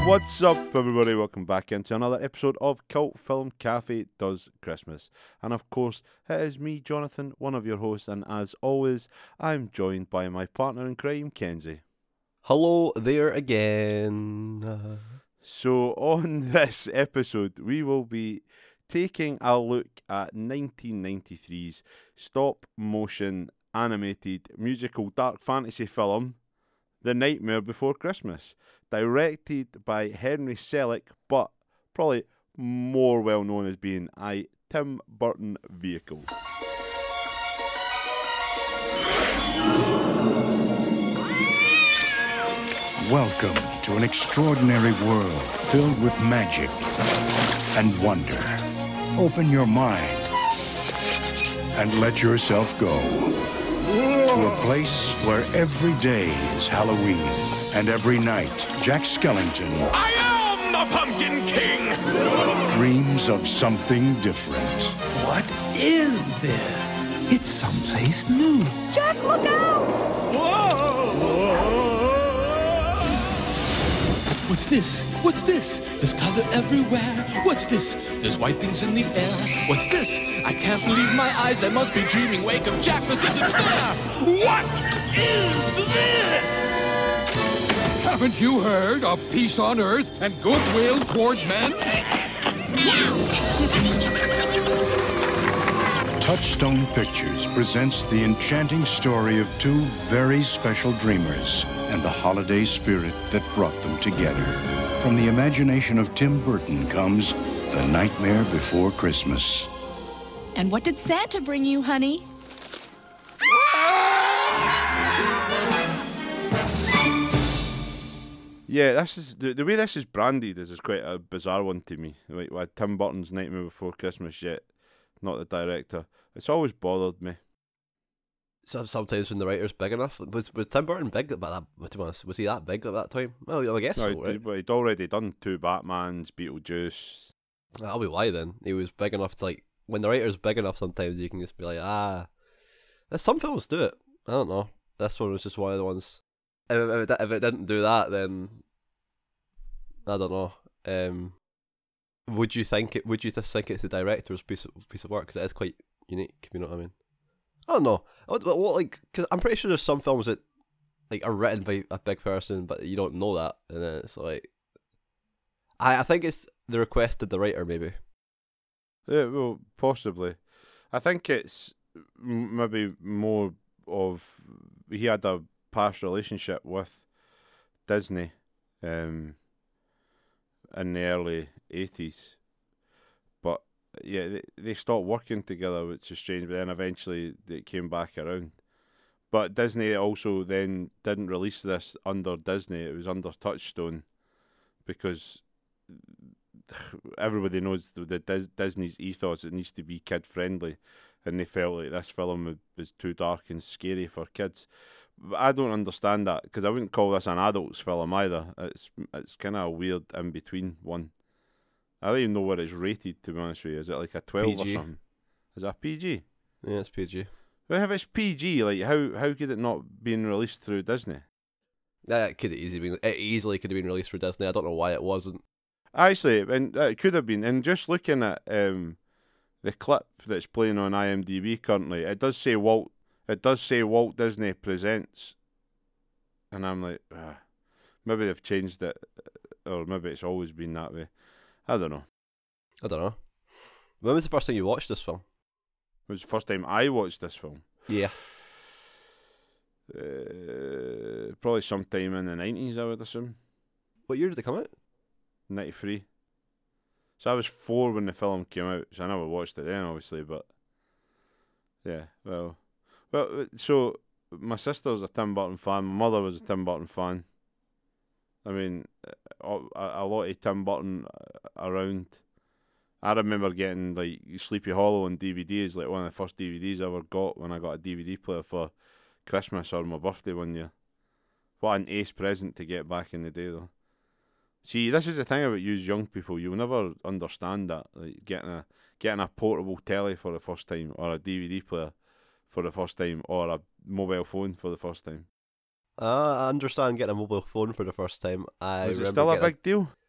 What's up, everybody? Welcome back into another episode of Cult Film Cafe Does Christmas. And of course, it is me, Jonathan, one of your hosts, and as always, I'm joined by my partner in crime, Kenzie. Hello there again. So on this episode, we will be taking a look at 1993's stop-motion animated musical dark fantasy film, The Nightmare Before Christmas, directed by Henry Selick, but probably more well known as being a Tim Burton vehicle. Welcome to an extraordinary world filled with magic and wonder. Open your mind and let yourself go to a place where every day is Halloween and every night Jack Skellington I am the Pumpkin King! dreams of something different. What is this? It's someplace new. Jack, look out! What's this? What's this? There's color everywhere. What's this? There's white things in the air. What's this? I can't believe my eyes. I must be dreaming. Wake up, Jack. This isn't fair. What is this? Haven't you heard of peace on earth and goodwill toward men? Touchstone Pictures presents the enchanting story of two very special dreamers and the holiday spirit that brought them together. From the imagination of Tim Burton comes The Nightmare Before Christmas. And what did Santa bring you, honey? Yeah, this is the way this is branded is quite a bizarre one to me. Like Tim Burton's Nightmare Before Christmas, yet not the director. It's always bothered me. Sometimes when the writer's big enough, was Tim Burton big about that? To be honest, was he that big at that time? Well, I guess No, so, right? he'd already done two Batmans, Beetlejuice. That'll be why then. He was big enough to, like, when the writer's big enough, sometimes you can just be like, some films do it. I don't know. This one was just one of the ones. If it didn't do that, then I don't know. Would you just think it's the director's piece of work? Because it is quite unique. You know what I mean? I don't know. Cause I'm pretty sure there's some films that like are written by a big person, but you don't know that, and then it's like, I think it's the request of the writer, maybe. Yeah, well, possibly. I think it's maybe more of he had a past relationship with Disney in the early 80s. But yeah, they stopped working together, which is strange, but then eventually it came back around. But Disney also then didn't release this under Disney, it was under Touchstone, because everybody knows the Disney's ethos, it needs to be kid friendly, and they felt like this film was too dark and scary for kids. But I don't understand that, because I wouldn't call this an adult's film either. It's kind of a weird in between one. I don't even know what it's rated, to be honest with you. Is it like a 12 PG. or something? Is it a PG? Yeah, it's PG. Well, if it's PG, like how could it not been released through Disney? Yeah, it easily could have been released for Disney. I don't know why it wasn't. Actually, and it could have been. And just looking at the clip that's playing on IMDb currently, it does say Walt Disney Presents, and I'm like, maybe they've changed it, or maybe it's always been that way. I don't know. When was the first time you watched this film? It was the first time I watched this film. Yeah. Probably sometime in the 90s, I would assume. What year did it come out? 93. So I was 4 when the film came out, so I never watched it then, obviously, but yeah, well, so my sister's a Tim Burton fan, my mother was a Tim Burton fan. I mean, a lot of Tim Burton around. I remember getting like Sleepy Hollow on DVDs, like one of the first DVDs I ever got when I got a DVD player for Christmas or my birthday one year. What an ace present to get back in the day, though. See, this is the thing about you young people. You'll never understand that, like getting a portable telly for the first time, or a DVD player for the first time, or a mobile phone for the first time. I understand getting a mobile phone for the first time. Is it still a big deal?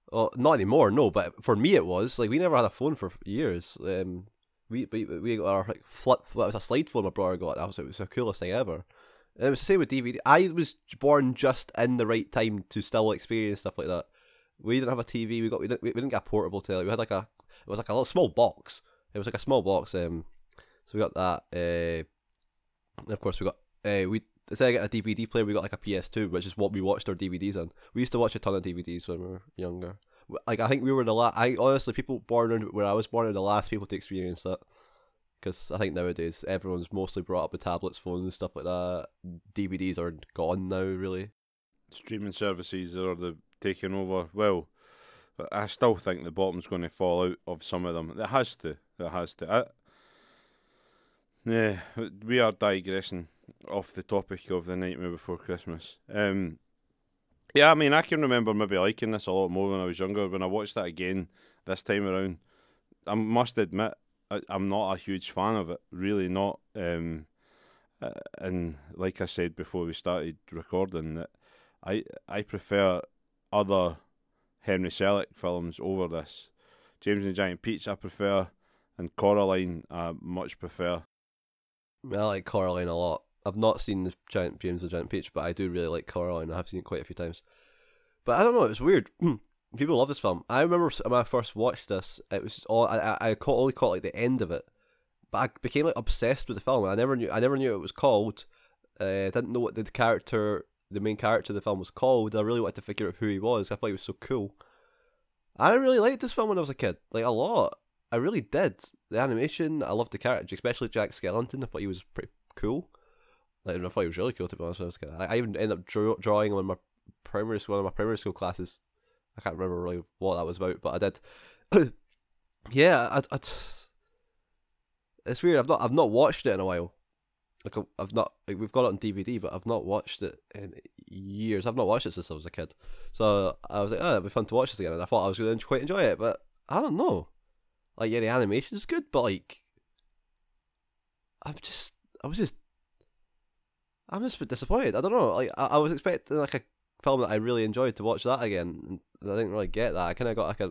Well, not anymore, no. But for me, it was like we never had a phone for years. We got our like flip. Well, it was a slide phone my brother got. It was the coolest thing ever. And it was the same with DVD. I was born just in the right time to still experience stuff like that. We didn't have a TV. We didn't get a portable telly. We had it was like a little small box. It was like a small box. So we got that. And of course we got instead of getting a DVD player, we got like a PS2, which is what we watched our DVDs on. We used to watch a ton of DVDs when we were younger. Like I think we were the last. Honestly, people born where I was born are the last people to experience that. Because I think nowadays everyone's mostly brought up with tablets, phones, and stuff like that. DVDs are gone now, really. Streaming services are taking over. Well, I still think the bottom's going to fall out of some of them. It has to. Yeah, we are digressing off the topic of The Nightmare Before Christmas. Yeah, I mean, I can remember maybe liking this a lot more when I was younger. When I watched that again this time around, I must admit, I'm not a huge fan of it. Really not. And like I said before we started recording, that I prefer other Henry Selick films over this. James and the Giant Peach I prefer, and Coraline I much prefer. I like Coraline a lot. I've not seen the James and the Giant Peach, but I do really like Coraline. I have seen it quite a few times. But I don't know, it was weird. People love this film. I remember when I first watched this, it was all I only caught like the end of it, but I became like obsessed with the film. I never knew what it was called. I didn't know what the main character of the film was called. I really wanted to figure out who he was. I thought he was so cool. I really liked this film when I was a kid, like a lot. I really did. The animation, I loved the character, especially Jack Skellington. I thought he was pretty cool. Like, I thought he was really cool, to be honest. When I was a kid. I even ended up drawing on one of my primary school classes. I can't remember really what that was about, but I did. Yeah, it's weird. I've not watched it in a while. Like I've not, like, we've got it on DVD, but I've not watched it in years. I've not watched it since I was a kid. So I was like, oh, it'd be fun to watch this again, and I thought I was going to quite enjoy it, but I don't know. Like, yeah, the animation's good, but like, I'm just a bit disappointed. I don't know. Like, I was expecting like a film that I really enjoyed to watch that again, and I didn't really get that. I kind of got like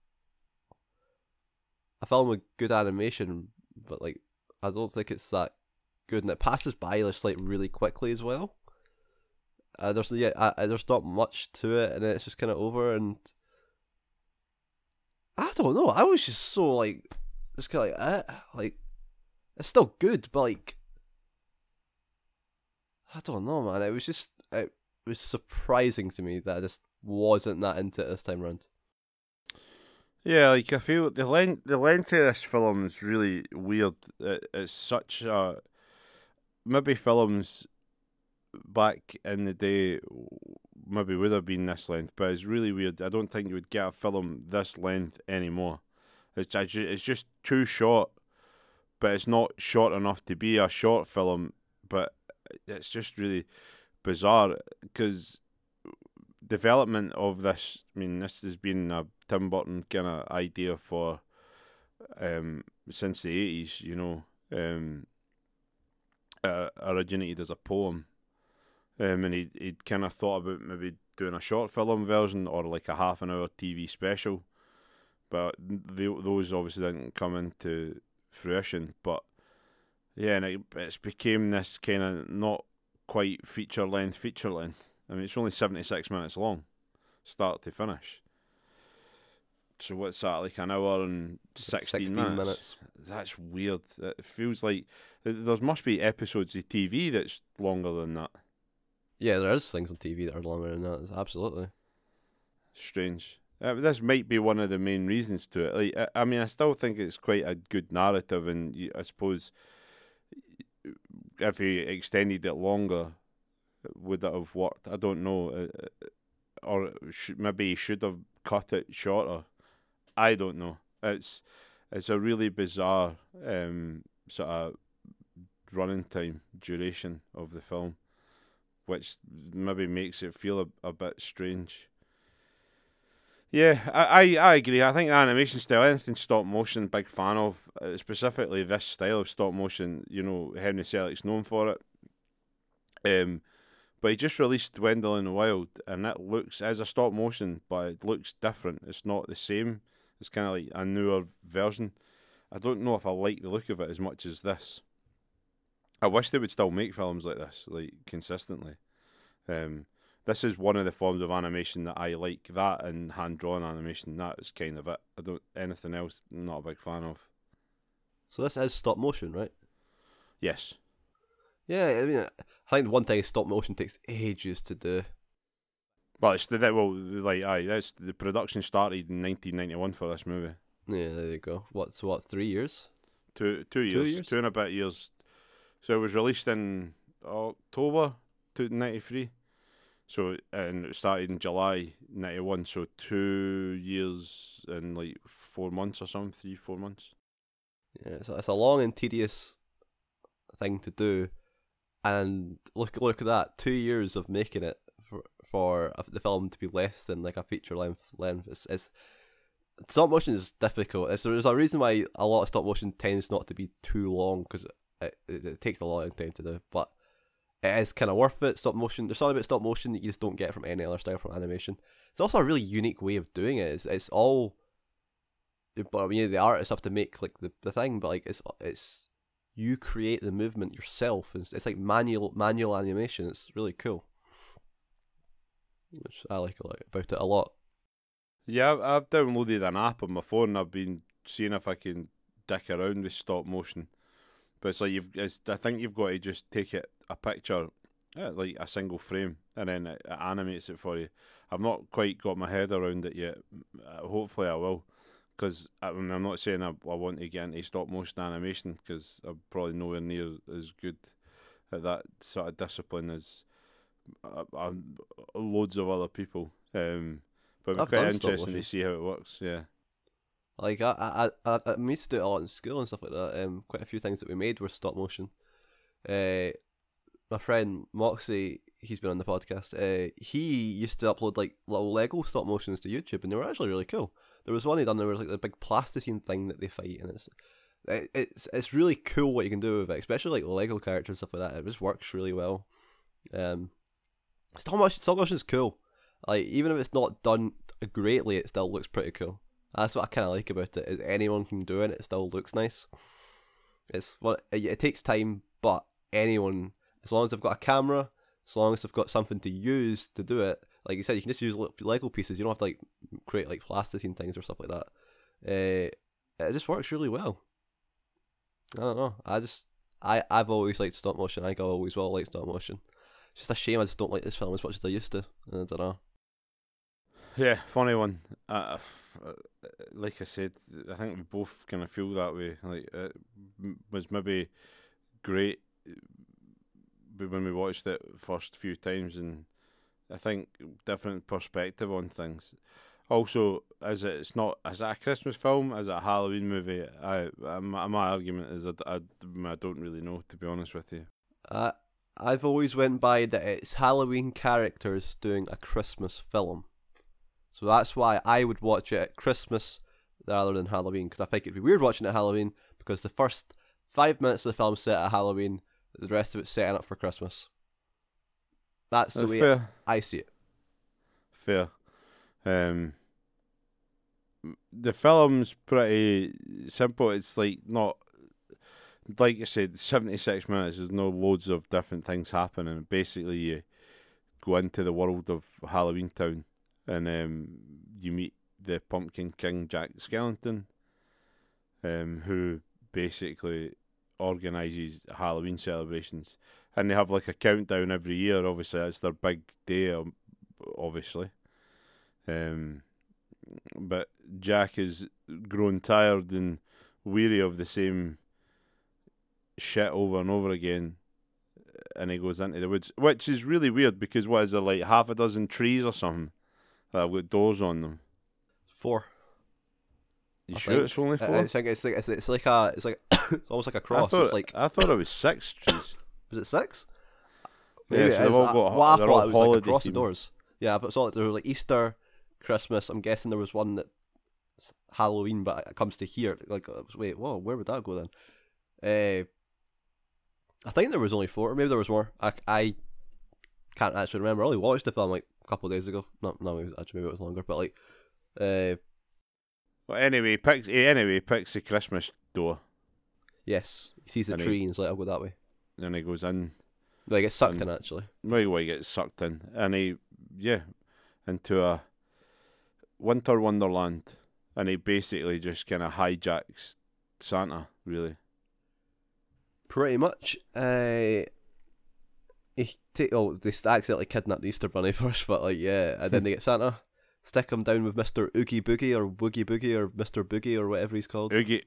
a film with good animation, but like, I don't think it's that good, and it passes by just like really quickly as well. There's not much to it, and it's just kind of over, and I don't know. I was just so like, just kind of like it's still good, but like, I don't know, man. It was surprising to me that I just wasn't that into it this time around. Yeah, like I feel the length of this film is really weird. It's such a maybe films back in the day maybe would have been this length, but it's really weird. I don't think you would get a film this length anymore. It's just too short, but it's not short enough to be a short film. But it's just really bizarre because development of this. I mean, this has been a Tim Burton kind of idea for since the 80s. You know, originated as a poem. And he'd kind of thought about maybe doing a short film version or like a half an hour TV special, but those obviously didn't come into fruition. But yeah, and it's became this kind of not quite feature length. I mean, it's only 76 minutes long, start to finish. So what's that, like an hour and 16 minutes? That's weird. It feels like there must be episodes of TV that's longer than that. Yeah, there is things on TV that are longer than that. It's absolutely strange. This might be one of the main reasons to it. Like, I mean, I still think it's quite a good narrative, and I suppose if he extended it longer, would it have worked? I don't know. Or maybe he should have cut it shorter. I don't know. It's a really bizarre sort of running time, duration of the film, which maybe makes it feel a bit strange. Yeah, I agree. I think the animation style, anything stop motion, big fan of. Specifically this style of stop motion, you know, Henry Selick's known for it. But he just released Wendell in the Wild, and it looks as a stop motion, but it looks different. It's not the same. It's kind of like a newer version. I don't know if I like the look of it as much as this. I wish they would still make films like this, like consistently. This is one of the forms of animation that I like. That and hand-drawn animation, that is kind of it. I don't anything else. I'm not a big fan of. So this is stop motion, right? Yes. Yeah, I mean, I think one thing stop motion takes ages to do. Well, that's the production started in 1991 for this movie. Yeah, there you go. What 3 years? Two years, 2 years? 2 and a bit years. So it was released in October 1993. So and it started in July 91. So 2 years and like 4 months or something, 3-4 months. Yeah, it's a long and tedious thing to do, and look at that, 2 years of making it for the film to be less than like a feature length. It's stop motion is difficult. There's a reason why a lot of stop motion tends not to be too long, because it takes a long time to do, but it is kind of worth it. Stop motion, there's something about stop motion that you just don't get from any other style from animation. It's also a really unique way of doing it. It's all, but I mean, the artists have to make like the thing, but like it's you create the movement yourself. It's like manual animation. It's really cool, which I like about it a lot. Yeah, I've downloaded an app on my phone. I've been seeing if I can dick around with stop motion, but it's like I think you've got to just take a picture, like a single frame, and then it animates it for you. I've not quite got my head around it yet. Hopefully I will, because I'm not saying I want to get into stop motion animation, because I'm probably nowhere near as good at that sort of discipline as loads of other people. But it's quite interesting to see how it works. Yeah. Like I used to do it a lot in school and stuff like that. Quite a few things that we made were stop motion. My friend Moxie, he's been on the podcast. He used to upload like little Lego stop motions to YouTube, and they were actually really cool. There was one he done. There was like the big plasticine thing that they fight, and it's really cool what you can do with it, especially like Lego characters and stuff like that. It just works really well. Stop motion is cool. Like, even if it's not done greatly, it still looks pretty cool. That's what I kind of like about it. Is anyone can do it. It still looks nice. It takes time, but anyone, as long as they've got a camera, as long as they've got something to use to do it, like you said, you can just use Lego pieces. You don't have to like create like plasticine things or stuff like that. It just works really well. I don't know. I've always liked stop motion. I think I always will like stop motion. It's just a shame I just don't like this film as much as I used to. I don't know. Yeah, funny one. Like I said, I think we both kind of feel that way. Like, it was maybe great when we watched it first few times, and I think different perspective on things. Also, is it a Christmas film? Is it a Halloween movie? My argument is I don't really know, to be honest with you. I've always went by that it's Halloween characters doing a Christmas film. So that's why I would watch it at Christmas rather than Halloween, because I think it'd be weird watching it at Halloween, because the first 5 minutes of the film set at Halloween, the rest of it's setting up for Christmas. That's the way I see it. Fair. The film's pretty simple. It's like not, like I said, 76 minutes. There's no loads of different things happening. Basically, you go into the world of Halloween Town, and you meet the Pumpkin King, Jack Skellington, who basically organises Halloween celebrations. And they have like a countdown every year. Obviously, it's their big day, obviously. But Jack is grown tired and weary of the same shit over and over again, and he goes into the woods, which is really weird, because what is there, like half a dozen trees or something that have got doors on them? 4. You sure it's only 4? It's like it's almost like a cross. I thought it was 6 trees. Was it 6? Yeah, so they've all got. They're all it was like across the doors. Yeah, but so there was like Easter, Christmas. I'm guessing there was one that's Halloween, but it comes to here. Like, wait, whoa, where would that go then? I think there was only 4, or maybe there was more. I can't actually remember. I only watched the film like a couple of days ago. No, maybe it was longer, but like, Well, anyway, he picks the Christmas door, yes, he sees the And tree and he's like, I'll go that way. and he goes in. Like, it's sucked in actually. Right away, gets sucked in, and into a winter wonderland, and he basically just kind of hijacks Santa, really. Pretty much. They accidentally kidnap the Easter Bunny first, but like, yeah, and then they get Santa, stick him down with Mr. Oogie Boogie or Woogie Boogie or Mr. Boogie or whatever he's called. Oogie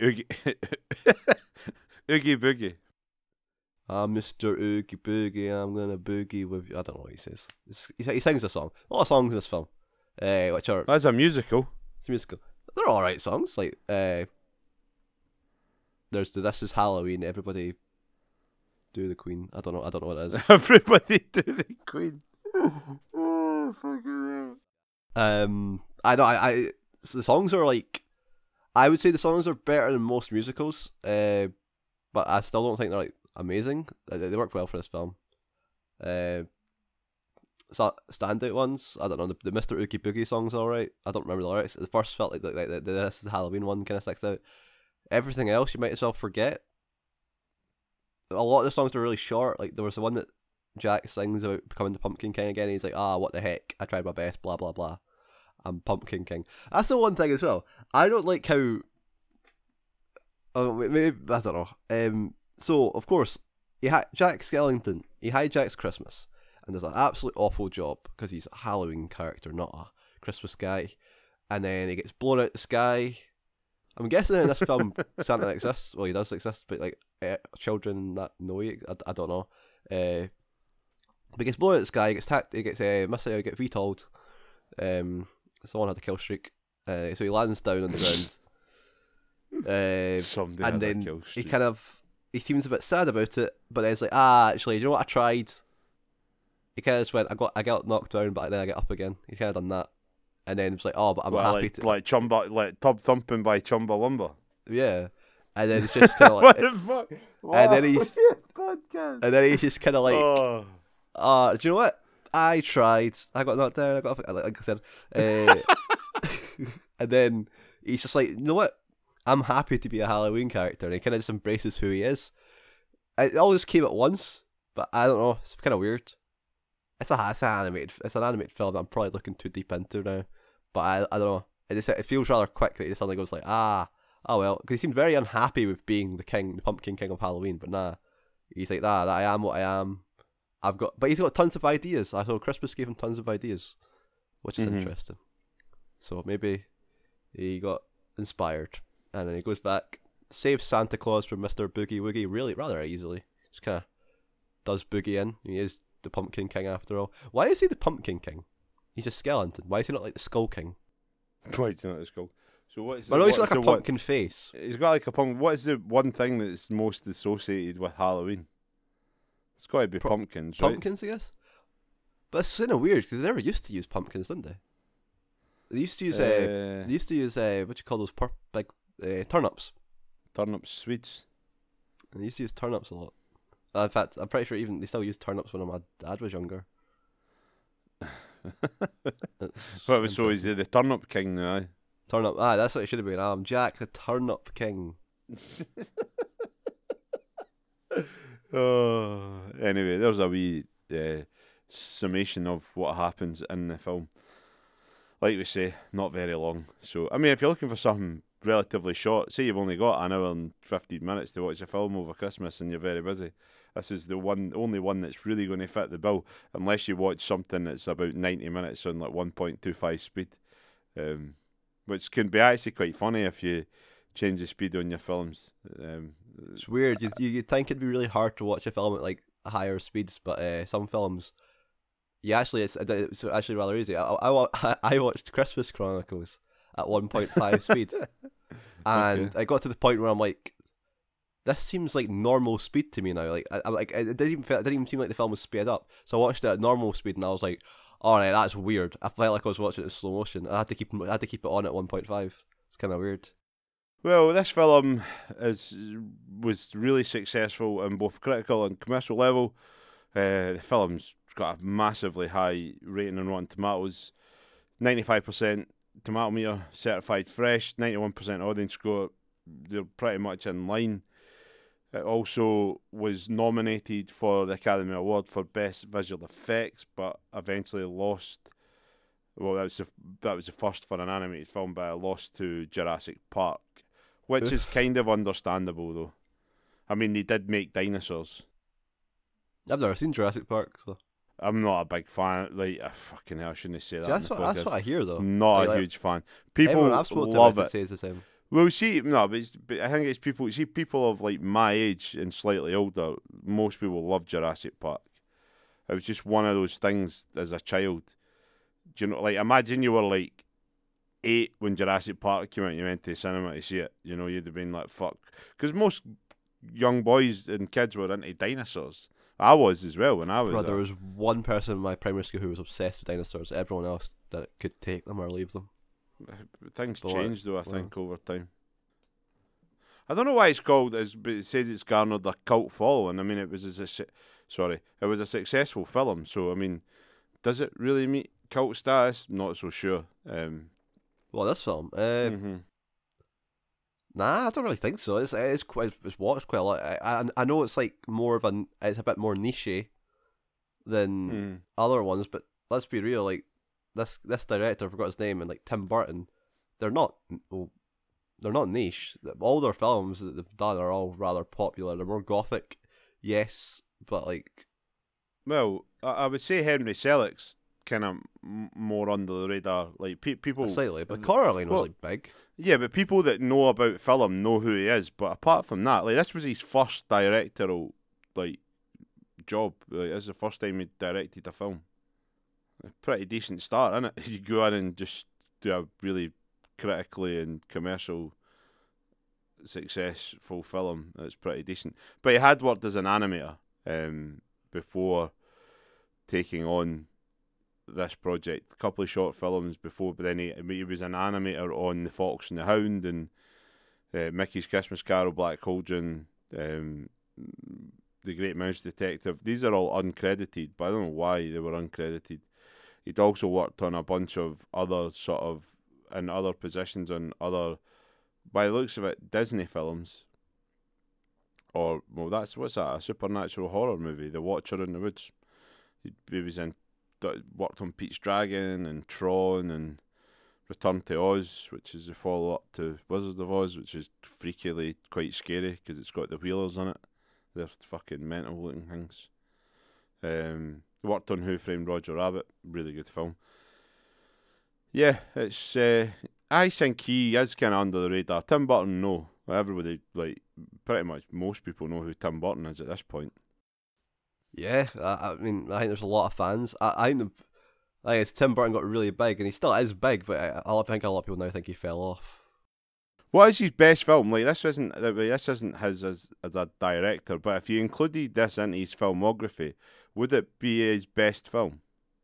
Boogie. I'm Mr. Oogie Boogie, I'm gonna boogie with you. I don't know what he says. He sings a song. A lot of songs in this film, which are That's a musical. it's musical. They're all right songs. Like there's the This Is Halloween. Everybody do the Queen. I don't know what it is. Everybody do the Queen. Oh, fucking hell. I know. So the songs are like, I would say the songs are better than most musicals. But I still don't think they're like amazing. They work well for this film. So standout ones, I don't know. The Mr. Oogie Boogie song's alright. I don't remember the lyrics. The first felt like the This Is Halloween one kind of sticks out. Everything else you might as well forget. A lot of the songs are really short. Like there was the one that Jack sings about becoming the Pumpkin King again. He's like, what the heck? I tried my best. Blah blah blah. I'm Pumpkin King. That's the one thing as well. I don't like how. Oh, maybe I don't know. So of course, Jack Skellington. He hijacks Christmas and does an absolute awful job because he's a Halloween character, not a Christmas guy. And then he gets blown out the sky. I'm guessing in this film Santa exists. Well, he does exist, but like children that know he, I don't know. But he gets blown out of the sky. He gets he gets he gets VTOL'd. Someone had a kill streak. So he lands down on the ground. Somebody And had a then kill he streak. he seems a bit sad about it. But then it's like, actually, you know what? I tried. He kind of just went, I got knocked down, but then I get up again. He kind of done that. And then it's like, but I'm happy to like tub thumping by Chumbawamba. yeah. And then it's just kind of What like, the fuck? and then he's podcast. and then he's just kind of like, Oh. do you know what? I tried. I got knocked down. I got up, like I said, and then he's just like, you know what? I'm happy to be a Halloween character, and he kind of just embraces who he is. It all just came at once, but I don't know. It's kind of weird. It's an animated film that I'm probably looking too deep into now, but I don't know. It feels rather quick that he suddenly goes like, oh well, because he seemed very unhappy with being the Pumpkin King of Halloween, but nah, he's like, that I am what I am. But he's got tons of ideas. I saw Christmas gave him tons of ideas, which is interesting. So maybe he got inspired, and then he goes back, saves Santa Claus from Mr. Boogie Woogie really rather easily. Just kind of does Boogie in. He is the Pumpkin King after all. Why is he the Pumpkin King? He's a skeleton. Why is he not like the Skull King? Why is it not the skull? So what is? I know he's what- like so a what- pumpkin face. He's got like a pumpkin. What is the one thing that's most associated with Halloween? It's got to be pumpkins, right? Pumpkins, I guess. But it's kind of weird because they never used to use pumpkins, didn't they? They used to use what do you call those big turnips? Turnip Swedes. They used to use turnips a lot. In fact, I'm pretty sure even they still use turnips when my dad was younger. Well, so is he the Turnip King now? Turnip, that's what it should have been. I'm Jack the Turnip King. Oh, anyway, there's a wee summation of what happens in the film. Like we say, not very long. So, I mean, if you're looking for something relatively short, say you've only got an hour and 15 minutes to watch a film over Christmas and you're very busy, this is the only one that's really going to fit the bill, unless you watch something that's about 90 minutes on like 1.25 speed, which can be actually quite funny if you change the speed on your films. It's weird. You'd think it'd be really hard to watch a film at like higher speeds, but some films, it's actually rather easy. I watched Christmas Chronicles at 1.5 speed, and I got to the point where I'm like, this seems like normal speed to me now. Like I'm like, it didn't even seem like the film was sped up. So I watched it at normal speed, and I was like, all right, that's weird. I felt like I was watching it in slow motion. I had to keep it on at 1.5. It's kind of weird. Well, this film was really successful on both critical and commercial level. The film's got a massively high rating on Rotten Tomatoes. 95% tomato meter, certified fresh, 91% audience score. They're pretty much in line. It also was nominated for the Academy Award for Best Visual Effects, but eventually lost. Well, that was the first for an animated film, but it lost to Jurassic Park, which is kind of understandable, though. I mean, they did make dinosaurs. I've never seen Jurassic Park, so I'm not a big fan. Like, fucking hell, I shouldn't say that. see, that's what I hear though. Not a huge fan. People I've spoken love to it. says the same. Well, see, no, but I think it's people. See, people of like my age and slightly older. Most people love Jurassic Park. It was just one of those things as a child. Do you know? Like, imagine you were like 8 when Jurassic Park came out. And you went to the cinema to see it. You know, you'd have been like, "Fuck," because most young boys and kids were into dinosaurs. I was as well when I was. Bro, there was one person in my primary school who was obsessed with dinosaurs. Everyone else that could take them or leave them. Things But changed though, I well. think, over time. I don't know why it's called, but it says it's garnered a cult following. I mean, it was a successful film. So I mean, does it really meet cult status? Not so sure. Well, this film, Mm-hmm. nah, I don't really think so. It's watched quite a lot. I know it's like it's a bit more niche than other ones, but let's be real, like this director, I forgot his name, and like Tim Burton, they're not niche. All their films that they've done are all rather popular. They're more gothic, yes, but like, Well, I would say Henry Selick's kind of more under the radar. Like people slightly, but Coraline was well, like big. Yeah, but people that know about film know who he is. But apart from that, like this was his first directorial like job. Like, this is the first time he directed a film. A pretty decent start, isn't it? You go in and just do a really critically and commercial successful film. It's pretty decent. But he had worked as an animator before taking on this project. A couple of short films before, but then he was an animator on The Fox and the Hound and Mickey's Christmas Carol, Black Cauldron, The Great Mouse Detective. These are all uncredited, but I don't know why they were uncredited. He'd also worked on a bunch of other in other positions on other, by the looks of it, Disney films. Or, well, what's that? A supernatural horror movie, The Watcher in the Woods. He was worked on Pete's Dragon and Tron and Return to Oz, which is a follow-up to Wizard of Oz, which is freakily quite scary because it's got the Wheelers on it. They're fucking mental-looking things. Worked on Who Framed Roger Rabbit, really good film. Yeah, it's. I think he is kind of under the radar. Tim Burton, no. Everybody, like, pretty much most people know who Tim Burton is at this point. Yeah, I mean, I think there's a lot of fans. I think it's Tim Burton got really big, and he still is big, but I think a lot of people now think he fell off. What is his best film? Like, this isn't his as a director, but if you included this into his filmography, would it be his best film?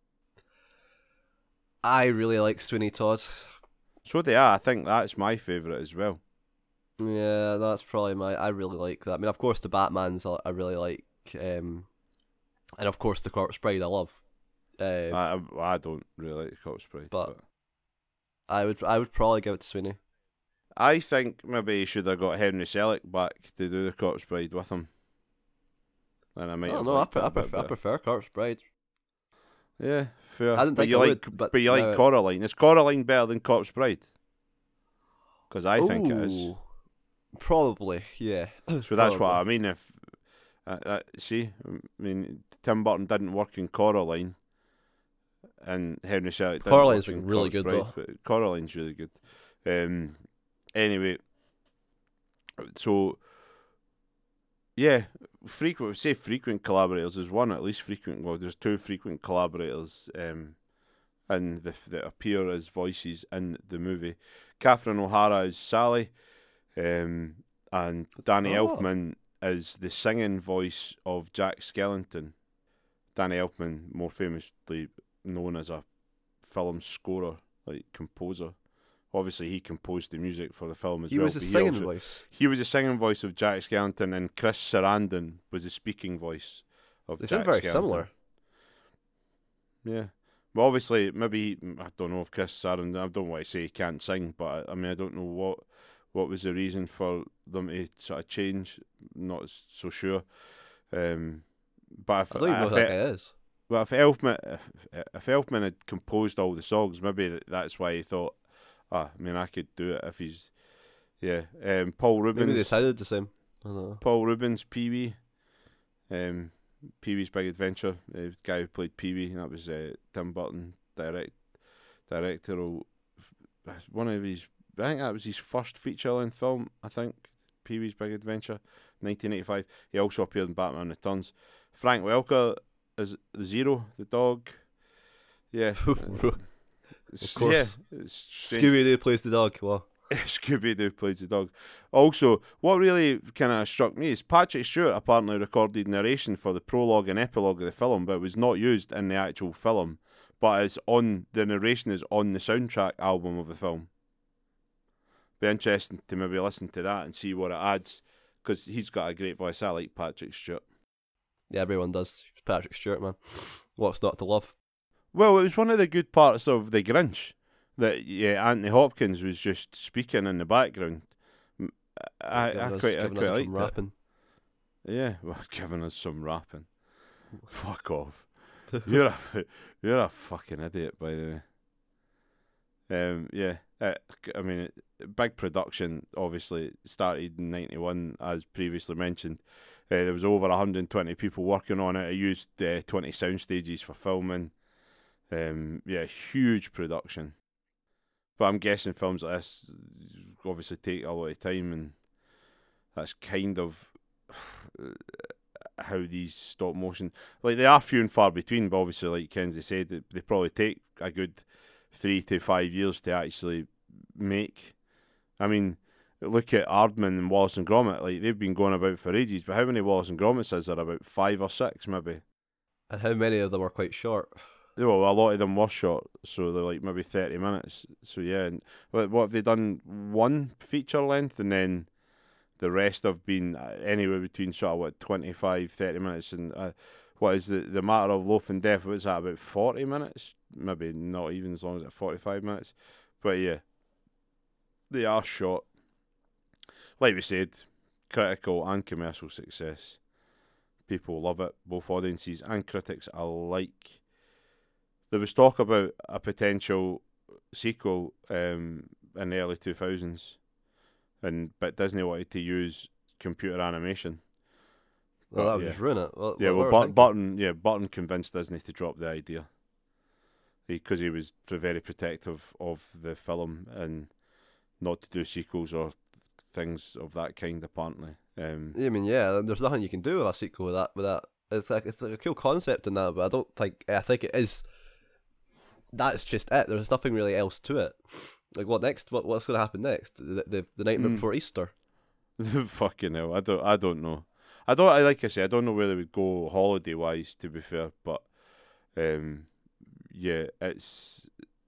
I really like Sweeney Todd. So they are. I think that's my favourite as well. Yeah, that's probably I really like that. I mean, of course, the Batman's I really like, and of course, the Corpse Bride I love. I don't really like Corpse Bride, but I would probably give it to Sweeney. I think maybe he should have got Henry Selick back to do the Corpse Bride with him. And I might. I prefer Corpse Bride. Yeah, fair. I didn't think I would, but you like Coraline. Is Coraline better than Corpse Bride? Because I think it is. Probably, yeah. So that's what I mean. If see, I mean, Tim Burton didn't work in Coraline, and Henry Selick. Coraline's really good though. Coraline's really good. Anyway, so yeah, frequent collaborators. There's one at least frequent. Well, there's 2 frequent collaborators, and that appear as voices in the movie. Catherine O'Hara is Sally, and Danny Elfman is the singing voice of Jack Skellington. Danny Elfman, more famously known as a film scorer, like composer. Obviously, he composed the music for the film as well. He was a singing voice. He was the singing voice of Jack Skellington, and Chris Sarandon was the speaking voice of Jack Skellington. They sound very similar. Yeah. Well, obviously, maybe I don't know if Chris Sarandon. I don't want to say he can't sing, but I mean, I don't know what was the reason for them to sort of change. Not so sure. But if, I don't even know who that guy is. well, if Elfman had composed all the songs, maybe that's why he thought, I mean, I could do it if he's, yeah. Paul Rubens. Maybe they sounded the same. I don't know. Paul Rubens, Pee Wee. Pee Wee's Big Adventure. The guy who played Pee Wee, that was Tim Burton directorial. One of his, I think that was his first feature-length film. I think Pee Wee's Big Adventure, 1985. He also appeared in Batman Returns. Frank Welker as Zero, the dog. Yeah, Of course. Yeah, it's strange. Scooby-Doo plays the dog. Wow. Scooby-Doo plays the dog. Also, what really kind of struck me is Patrick Stewart apparently recorded narration for the prologue and epilogue of the film, but it was not used in the actual film. But the narration is on the soundtrack album of the film. Be interesting to maybe listen to that and see what it adds, because he's got a great voice. I like Patrick Stewart. Yeah, everyone does. Patrick Stewart, man. What's not to love? Well, it was one of the good parts of The Grinch that Anthony Hopkins was just speaking in the background. I quite liked it. Rapping. Yeah, well, giving us some rapping. Fuck off. You're a fucking idiot, by the way. Yeah. I mean, big production. Obviously, started in '91, as previously mentioned. There was over 120 people working on it. It used 20 sound stages for filming. Huge production. But I'm guessing films like this obviously take a lot of time, and that's kind of how these stop motion, like, they are few and far between, but obviously, like Kenzie said, they probably take a good 3 to 5 years to actually make. I mean, look at Aardman and Wallace and Gromit, like, they've been going about for ages, but how many Wallace and Gromits is there? About 5 or 6 maybe. And how many of them are quite short? Well, a lot of them were short, so they're like maybe 30 minutes. So yeah, and what have they done? One feature length, and then the rest have been anywhere between sort of 25, 30 minutes. And what is the Matter of Loaf and Death? What's that, about 40 minutes? Maybe not even as long as 45 minutes. But yeah, they are short. Like we said, critical and commercial success. People love it, both audiences and critics alike. There was talk about a potential sequel in the early 2000s, but Disney wanted to use computer animation. Well, that would just ruin it. Burton convinced Disney to drop the idea because he was very protective of the film and not to do sequels or things of that kind, apparently. I mean, yeah, there's nothing you can do with a sequel with that. It's like a cool concept in that, but I think it is. That's just it. There's nothing really else to it. Like, what next? What's going to happen next? The Nightmare Before Easter. Fucking hell! I don't know. Like I say, I don't know where they would go holiday wise. To be fair, but it's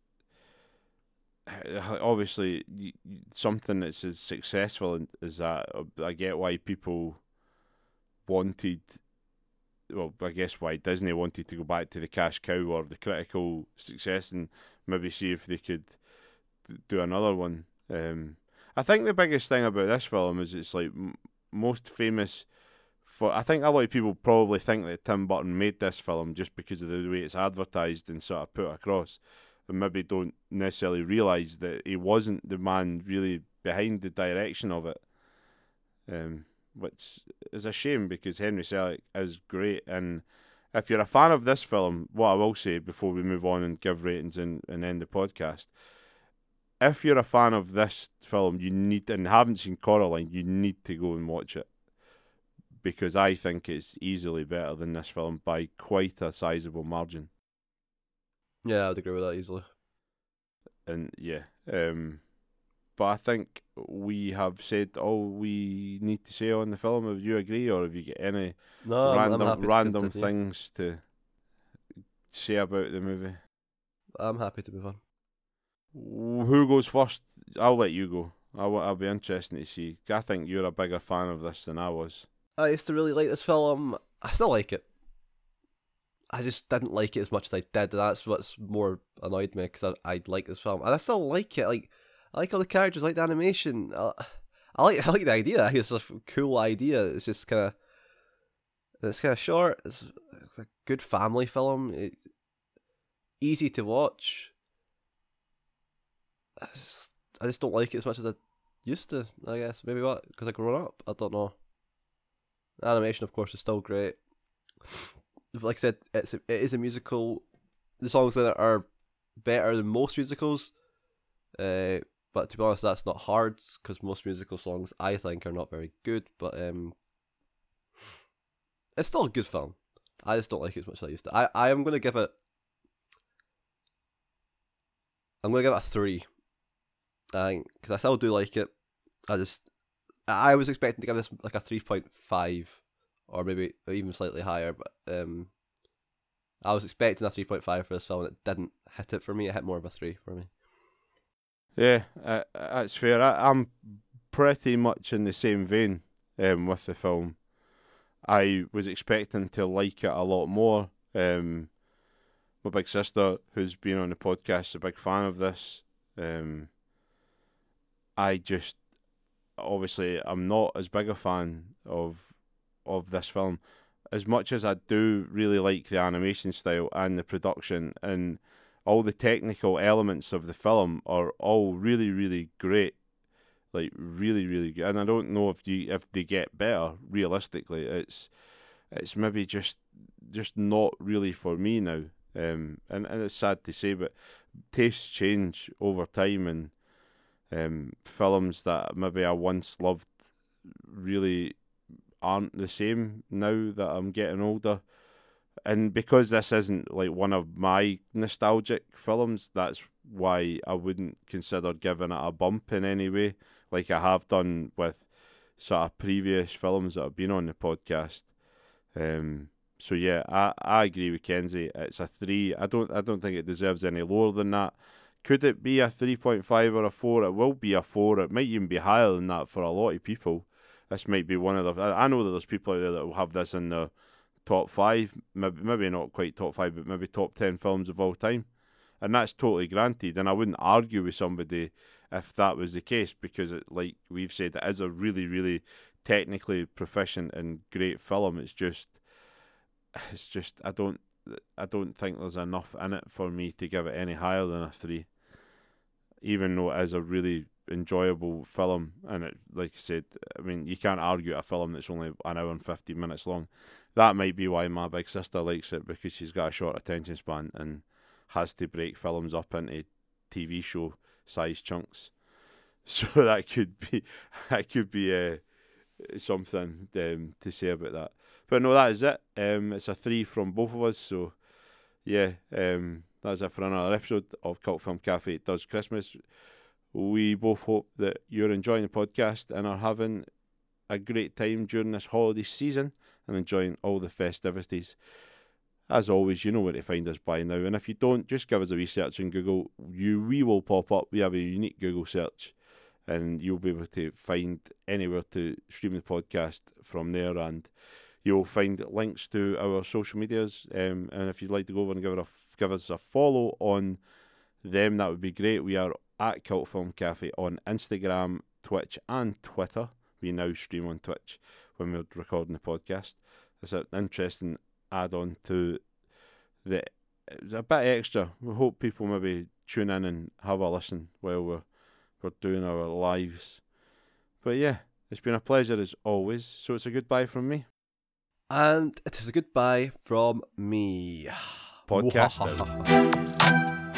obviously something that's as successful as that. I get why people wanted. Well, I guess why Disney wanted to go back to the cash cow or the critical success and maybe see if they could do another one. I think the biggest thing about this film is it's like most famous for. I think a lot of people probably think that Tim Burton made this film just because of the way it's advertised and sort of put across, and maybe don't necessarily realise that he wasn't the man really behind the direction of it. Which is a shame because Henry Selick is great, and if you're a fan of this film, what I will say before we move on and give ratings and end the podcast, if you're a fan of this film, you need, and haven't seen Coraline, you need to go and watch it, because I think it's easily better than this film by quite a sizable margin. Yeah, I'd agree with that easily. And yeah, but I think we have said all we need to say on the film. Have you agree, or have you got any random things to say about the movie? I'm happy to move on. Who goes first? I'll let you go. I'll be interested to see. I think you're a bigger fan of this than I was. I used to really like this film. I still like it. I just didn't like it as much as I did. That's what's more annoyed me, because I like this film and I still like it. Like, I like all the characters, I like the animation. I like the idea. I think it's a cool idea. It's just kind of short. It's a good family film. It's easy to watch. I just don't like it as much as I used to. I guess maybe because I grown up. I don't know. The animation, of course, is still great. Like I said, it is a musical. The songs in it are better than most musicals. But to be honest, that's not hard, because most musical songs, I think, are not very good. But it's still a good film. I just don't like it as much as I used to. I am going to give it... I'm going to give it a 3. Because I still do like it. I was expecting to give this like a 3.5. Or maybe even slightly higher. But I was expecting a 3.5 for this film, and it didn't hit it for me. It hit more of a 3 for me. Yeah, that's fair. I'm pretty much in the same vein with the film. I was expecting to like it a lot more. My big sister, who's been on the podcast, is a big fan of this. I'm not as big a fan of this film. As much as I do really like the animation style and the production and all the technical elements of the film are all really, really great. Like, really, really good. And I don't know if they get better, realistically. It's maybe just not really for me now. And it's sad to say, but tastes change over time, and films that maybe I once loved really aren't the same now that I'm getting older. And because this isn't like one of my nostalgic films, that's why I wouldn't consider giving it a bump in any way, like I have done with sort of previous films that have been on the podcast. So yeah, I agree with Kenzie. It's a 3. I don't think it deserves any lower than that. Could it be a 3.5 or a 4? It will be a 4. It might even be higher than that for a lot of people. This might be one of the... I know that there's people out there that will have this in their top 5, maybe not quite top 5, but maybe top 10 films of all time. And that's totally granted. And I wouldn't argue with somebody if that was the case, because like we've said, it is a really, really technically proficient and great film. It's just I don't think there's enough in it for me to give it any higher than a 3, even though it is a really enjoyable film. And it, like I said, I mean, you can't argue a film that's only an hour and 15 minutes long. That might be why my big sister likes it, because she's got a short attention span and has to break films up into TV show size chunks. So that could be something to say about that. But no, that is it. It's a 3 from both of us. So yeah, that's it for another episode of Cult Film Cafe Does Christmas. We both hope that you're enjoying the podcast and are having a great time during this holiday season and enjoying all the festivities. As always, you know where to find us by now. And if you don't, just give us a research in Google. We will pop up. We have a unique Google search, and you'll be able to find anywhere to stream the podcast from there. And you'll find links to our social medias. And if you'd like to go over and give us a follow on them, that would be great. We are at Cult Film Cafe on Instagram, Twitch, and Twitter. We now stream on Twitch when we're recording the podcast. It's an interesting add-on to it's a bit extra. We hope people maybe tune in and have a listen while we're doing our lives. But yeah, it's been a pleasure as always. So it's a goodbye from me. And it is a goodbye from me. Podcast out.